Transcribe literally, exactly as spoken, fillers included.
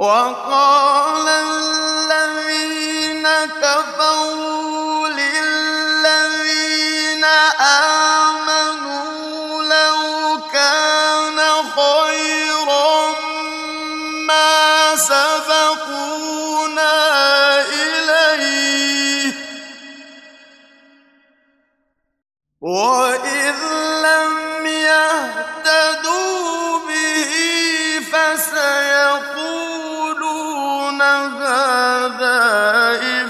وَقَالَ الَّذِينَ كَفَرُوا لِلَّذِينَ آمَنُوا لَوْ كَانَ خَيْرًا مَّا سَبَقُونَا إِلَيْهِ وَإِذ لَّمْ يَهْتَدُوا بِهِ فَسَيَقُولُونَ هَٰذَا